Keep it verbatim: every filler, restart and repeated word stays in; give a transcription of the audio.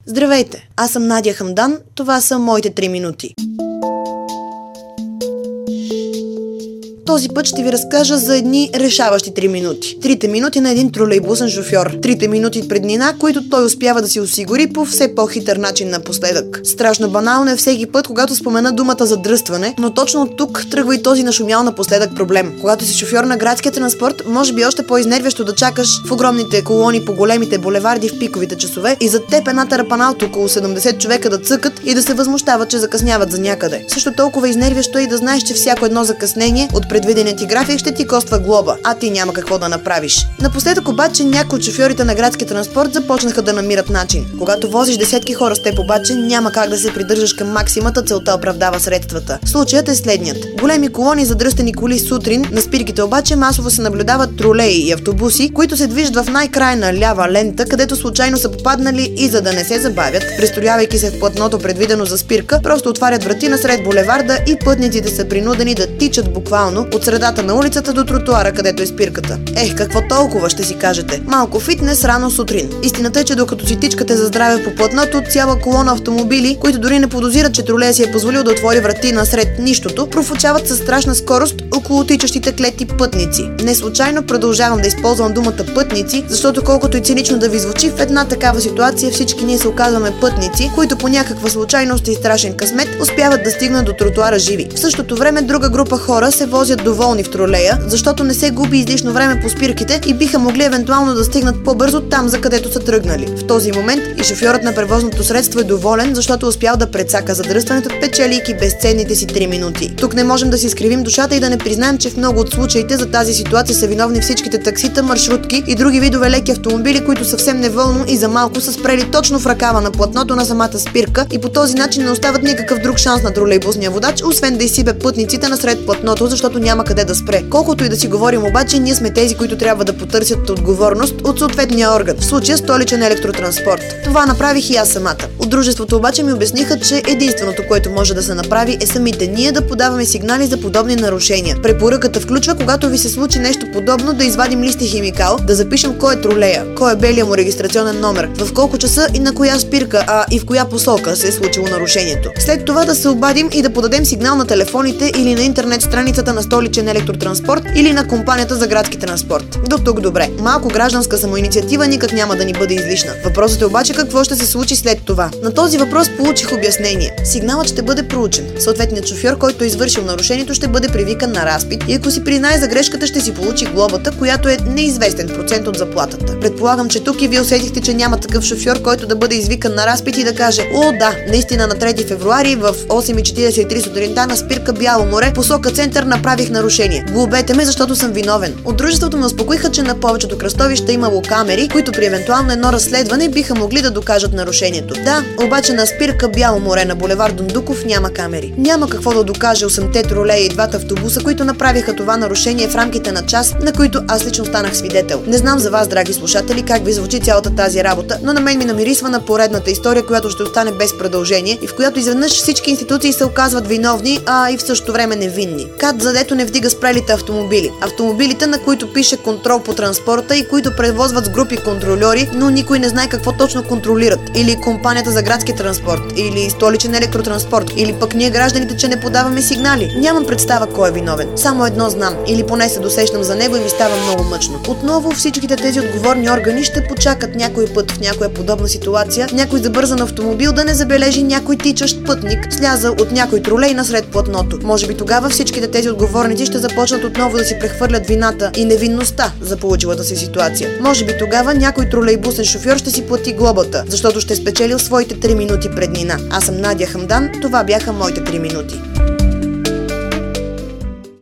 Здравейте, аз съм Надя Хамдан, това са моите три минути. Този път ще ви разкажа за едни решаващи три минути. Трите минути на един тролейбусен шофьор. Трите минути преднина, които той успява да си осигури по все по-хитър начин напоследък. Страшно банално е всеки път, когато спомена думата задръстване, но точно от тук тръгва и този нашумял напоследък проблем. Когато си шофьор на градския транспорт, може би още по-изнервящо да чакаш в огромните колони по големите булеварди в пиковите часове и зад теб една тарапана от около седемдесет човека да цъкат и да се възмущават, че закъсняват за някъде. Също толкова изнервящо е и да знаеш, че всяко едно закъснение от предвиденият ти график ще ти коства глоба, а ти няма какво да направиш. Напоследък обаче някои от шофьорите на градския транспорт започнаха да намират начин. Когато возиш десетки хора с теб обаче, няма как да се придържаш към максимата, целта оправдава средствата. Случаят е следният. Големи колони задръстени коли сутрин, на спирките обаче масово се наблюдават тролеи и автобуси, които се движат в най-крайна лява лента, където случайно са попаднали и за да не се забавят, пристроявайки се в платното предвидено за спирка, просто отварят врати насред булеварда и пътниците са принудени да тичат буквално от средата на улицата до тротуара, където е спирката. Ех, какво толкова, ще си кажете. Малко фитнес рано сутрин. Истината е, че докато си тичкате за здраве по платното, цяла колона автомобили, които дори не подозират, че тролея си е позволил да отвори врати насред нищото, профучават със страшна скорост около тичащите клети пътници. Не случайно продължавам да използвам думата пътници, защото колкото и цинично да ви звучи, в една такава ситуация всички ние се оказваме пътници, които по някаква случайност и страшен късмет успяват да стигнат до тротуара живи. В същото време друга група хора се возят доволни в тролея, защото не се губи излишно време по спирките и биха могли евентуално да стигнат по-бързо там, за където са тръгнали. В този момент и шофьорът на превозното средство е доволен, защото успял да прецака задръстването, печелейки безценните си три минути. Тук не можем да си изкривим душата и да не признаем, че в много от случаите за тази ситуация са виновни всичките таксита, маршрутки и други видове леки автомобили, които съвсем неволно и за малко са спрели точно в ръкава на платното на самата спирка и по този начин не остават никакъв друг шанс на тролейбусния водач, освен да изсипе пътниците насред платното, защото няма къде да спре. Колкото и да си говорим обаче, ние сме тези, които трябва да потърсят отговорност от съответния орган, в случая Столичен електротранспорт. Това направих и аз самата. От дружеството обаче ми обясниха, че единственото, което може да се направи, е самите ние да подаваме сигнали за подобни нарушения. Препоръката включва, когато ви се случи нещо подобно, да извадим лист и химикал, да запишем кой е тролея, кой е белия му регистрационен номер, в колко часа и на коя спирка, а и в коя посока се е случило нарушението. След това да се обадим и да подадем сигнал на телефоните или на интернет страницата на Столичен електротранспорт или на компанията за градски транспорт. До тук добре. Малко гражданска самоинициатива никак няма да ни бъде излишна. Въпросът е обаче какво ще се случи след това. На този въпрос получих обяснение. Сигналът ще бъде проучен. Съответният шофьор, който е извършил нарушението, ще бъде привикан на разпит и ако си признае за грешката, ще си получи глобата, която е неизвестен процент от заплатата. Предполагам, че тук и вие усетихте, че няма такъв шофьор, който да бъде извикан на разпит и да каже: "О, да, наистина на трети февруари в осем и четиридесет и три сутринта на спирка Бяло море, посока център, направих нарушение. Глобете ме, защото съм виновен." От дружеството ме успокоиха, че на повечето кръстовища имало камери, които при евентуално едно разследване биха могли да докажат нарушението. Да, обаче на спирка Бяло море на булевард Дондуков няма камери. Няма какво да докаже осемте тролея и двата автобуса, които направиха това нарушение в рамките на час, на които аз лично станах свидетел. Не знам за вас, драги слушатели, как ви звучи цялата тази работа, но на мен ми намирисва на поредната история, която ще остане без продължение и в която изведнъж всички институции се оказват виновни, а и в същото време невинни. Кат задето не вдига спрелите автомобили. Автомобилите, на които пише контрол по транспорта и които превозват с групи контрольори, но никой не знае какво точно контролират. Или компанията за градски транспорт, или Столичен електротранспорт, или пък ние гражданите, че не подаваме сигнали. Нямам представа кой е виновен. Само едно знам, или поне се досещам за него и ми става много мъчно. Отново всичките тези отговорни органи ще почакат някой път в някоя подобна ситуация, някой забързан автомобил да не забележи някой тичащ пътник, слязал от някой тролей насред платното. Може би тогава всичките тези отговорници ще започнат отново да си прехвърлят вината и невинността за получилата си ситуация. Може би тогава някой тролейбусен шофьор ще си плати глобата, защото ще спечелил своите три минути преднина. Аз съм Надя Хамдан, това бяха моите три минути.